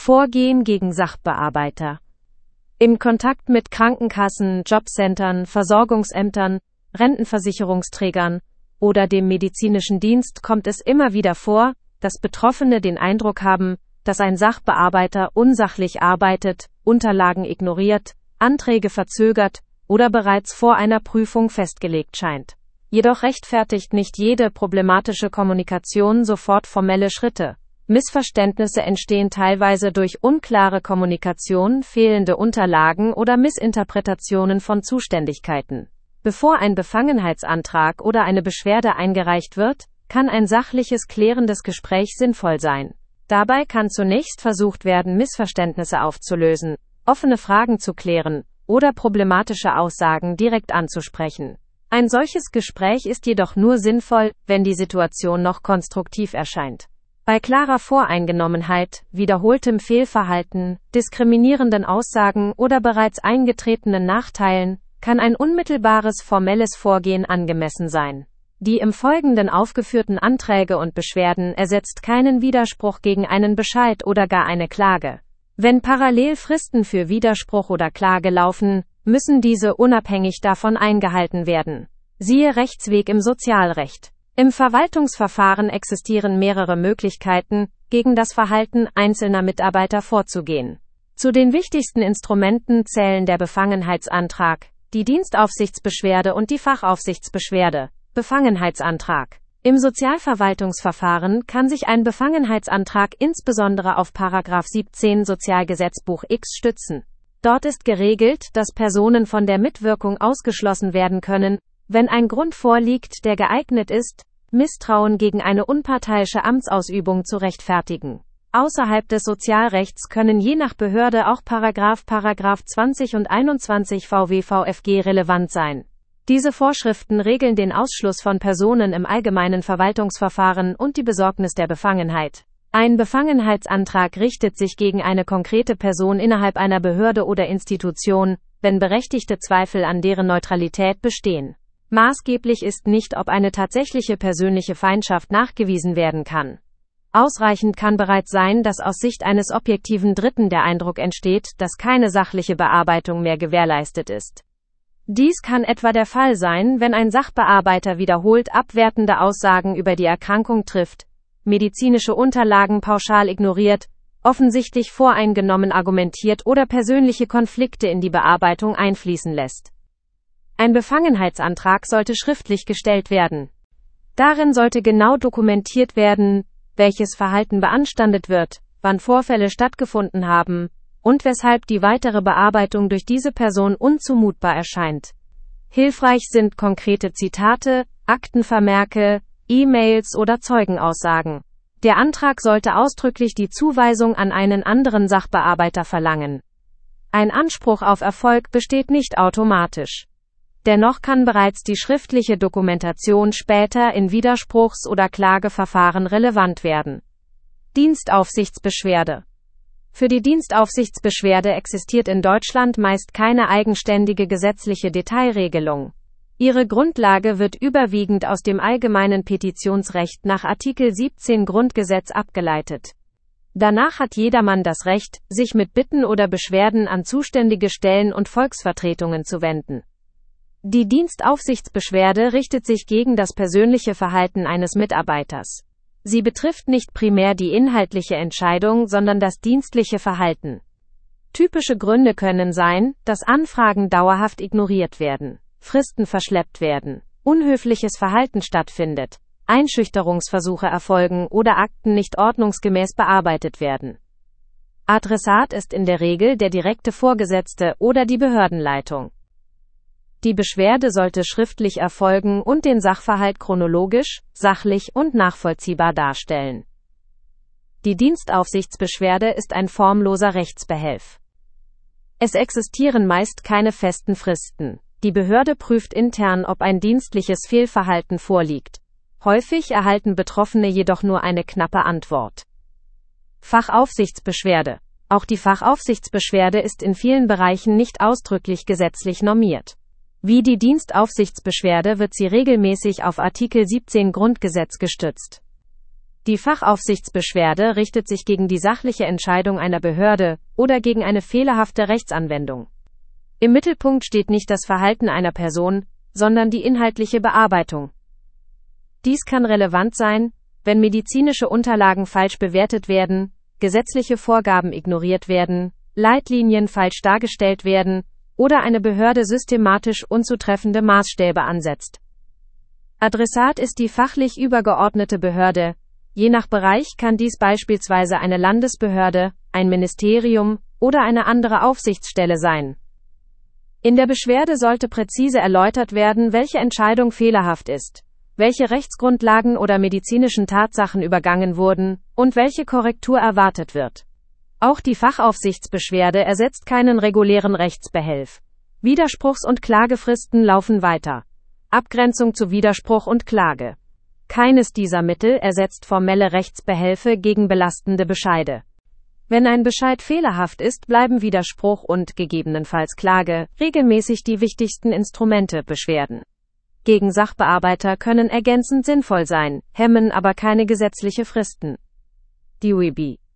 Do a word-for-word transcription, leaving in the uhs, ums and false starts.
Vorgehen gegen Sachbearbeiter. Im Kontakt mit Krankenkassen, Jobcentern, Versorgungsämtern, Rentenversicherungsträgern oder dem medizinischen Dienst kommt es immer wieder vor, dass Betroffene den Eindruck haben, dass ein Sachbearbeiter unsachlich arbeitet, Unterlagen ignoriert, Anträge verzögert oder bereits vor einer Prüfung festgelegt scheint. Jedoch rechtfertigt nicht jede problematische Kommunikation sofort formelle Schritte. Missverständnisse entstehen teilweise durch unklare Kommunikation, fehlende Unterlagen oder Missinterpretationen von Zuständigkeiten. Bevor ein Befangenheitsantrag oder eine Beschwerde eingereicht wird, kann ein sachliches, klärendes Gespräch sinnvoll sein. Dabei kann zunächst versucht werden, Missverständnisse aufzulösen, offene Fragen zu klären oder problematische Aussagen direkt anzusprechen. Ein solches Gespräch ist jedoch nur sinnvoll, wenn die Situation noch konstruktiv erscheint. Bei klarer Voreingenommenheit, wiederholtem Fehlverhalten, diskriminierenden Aussagen oder bereits eingetretenen Nachteilen kann ein unmittelbares formelles Vorgehen angemessen sein. Die im Folgenden aufgeführten Anträge und Beschwerden ersetzt keinen Widerspruch gegen einen Bescheid oder gar eine Klage. Wenn parallel Fristen für Widerspruch oder Klage laufen, müssen diese unabhängig davon eingehalten werden. Siehe Rechtsweg im Sozialrecht. Im Verwaltungsverfahren existieren mehrere Möglichkeiten, gegen das Verhalten einzelner Mitarbeiter vorzugehen. Zu den wichtigsten Instrumenten zählen der Befangenheitsantrag, die Dienstaufsichtsbeschwerde und die Fachaufsichtsbeschwerde. Befangenheitsantrag. Im Sozialverwaltungsverfahren kann sich ein Befangenheitsantrag insbesondere auf Paragraph siebzehn Sozialgesetzbuch X stützen. Dort ist geregelt, dass Personen von der Mitwirkung ausgeschlossen werden können, wenn ein Grund vorliegt, der geeignet ist, Misstrauen gegen eine unparteiische Amtsausübung zu rechtfertigen. Außerhalb des Sozialrechts können je nach Behörde auch Paragraph Paragraph zwanzig und einundzwanzig V W V F G relevant sein. Diese Vorschriften regeln den Ausschluss von Personen im allgemeinen Verwaltungsverfahren und die Besorgnis der Befangenheit. Ein Befangenheitsantrag richtet sich gegen eine konkrete Person innerhalb einer Behörde oder Institution, wenn berechtigte Zweifel an deren Neutralität bestehen. Maßgeblich ist nicht, ob eine tatsächliche persönliche Feindschaft nachgewiesen werden kann. Ausreichend kann bereits sein, dass aus Sicht eines objektiven Dritten der Eindruck entsteht, dass keine sachliche Bearbeitung mehr gewährleistet ist. Dies kann etwa der Fall sein, wenn ein Sachbearbeiter wiederholt abwertende Aussagen über die Erkrankung trifft, medizinische Unterlagen pauschal ignoriert, offensichtlich voreingenommen argumentiert oder persönliche Konflikte in die Bearbeitung einfließen lässt. Ein Befangenheitsantrag sollte schriftlich gestellt werden. Darin sollte genau dokumentiert werden, welches Verhalten beanstandet wird, wann Vorfälle stattgefunden haben und weshalb die weitere Bearbeitung durch diese Person unzumutbar erscheint. Hilfreich sind konkrete Zitate, Aktenvermerke, E-Mails oder Zeugenaussagen. Der Antrag sollte ausdrücklich die Zuweisung an einen anderen Sachbearbeiter verlangen. Ein Anspruch auf Erfolg besteht nicht automatisch. Dennoch kann bereits die schriftliche Dokumentation später in Widerspruchs- oder Klageverfahren relevant werden. Dienstaufsichtsbeschwerde. Für die Dienstaufsichtsbeschwerde existiert in Deutschland meist keine eigenständige gesetzliche Detailregelung. Ihre Grundlage wird überwiegend aus dem allgemeinen Petitionsrecht nach Artikel siebzehn Grundgesetz abgeleitet. Danach hat jedermann das Recht, sich mit Bitten oder Beschwerden an zuständige Stellen und Volksvertretungen zu wenden. Die Dienstaufsichtsbeschwerde richtet sich gegen das persönliche Verhalten eines Mitarbeiters. Sie betrifft nicht primär die inhaltliche Entscheidung, sondern das dienstliche Verhalten. Typische Gründe können sein, dass Anfragen dauerhaft ignoriert werden, Fristen verschleppt werden, unhöfliches Verhalten stattfindet, Einschüchterungsversuche erfolgen oder Akten nicht ordnungsgemäß bearbeitet werden. Adressat ist in der Regel der direkte Vorgesetzte oder die Behördenleitung. Die Beschwerde sollte schriftlich erfolgen und den Sachverhalt chronologisch, sachlich und nachvollziehbar darstellen. Die Dienstaufsichtsbeschwerde ist ein formloser Rechtsbehelf. Es existieren meist keine festen Fristen. Die Behörde prüft intern, ob ein dienstliches Fehlverhalten vorliegt. Häufig erhalten Betroffene jedoch nur eine knappe Antwort. Fachaufsichtsbeschwerde. Auch die Fachaufsichtsbeschwerde ist in vielen Bereichen nicht ausdrücklich gesetzlich normiert. Wie die Dienstaufsichtsbeschwerde wird sie regelmäßig auf Artikel siebzehn Grundgesetz gestützt. Die Fachaufsichtsbeschwerde richtet sich gegen die sachliche Entscheidung einer Behörde oder gegen eine fehlerhafte Rechtsanwendung. Im Mittelpunkt steht nicht das Verhalten einer Person, sondern die inhaltliche Bearbeitung. Dies kann relevant sein, wenn medizinische Unterlagen falsch bewertet werden, gesetzliche Vorgaben ignoriert werden, Leitlinien falsch dargestellt werden oder eine Behörde systematisch unzutreffende Maßstäbe ansetzt. Adressat ist die fachlich übergeordnete Behörde. Je nach Bereich kann dies beispielsweise eine Landesbehörde, ein Ministerium oder eine andere Aufsichtsstelle sein. In der Beschwerde sollte präzise erläutert werden, welche Entscheidung fehlerhaft ist, welche Rechtsgrundlagen oder medizinischen Tatsachen übergangen wurden und welche Korrektur erwartet wird. Auch die Fachaufsichtsbeschwerde ersetzt keinen regulären Rechtsbehelf. Widerspruchs- und Klagefristen laufen weiter. Abgrenzung zu Widerspruch und Klage. Keines dieser Mittel ersetzt formelle Rechtsbehelfe gegen belastende Bescheide. Wenn ein Bescheid fehlerhaft ist, bleiben Widerspruch und, gegebenenfalls Klage, regelmäßig die wichtigsten Instrumente. Beschwerden gegen Sachbearbeiter können ergänzend sinnvoll sein, hemmen aber keine gesetzliche Fristen. Die U I B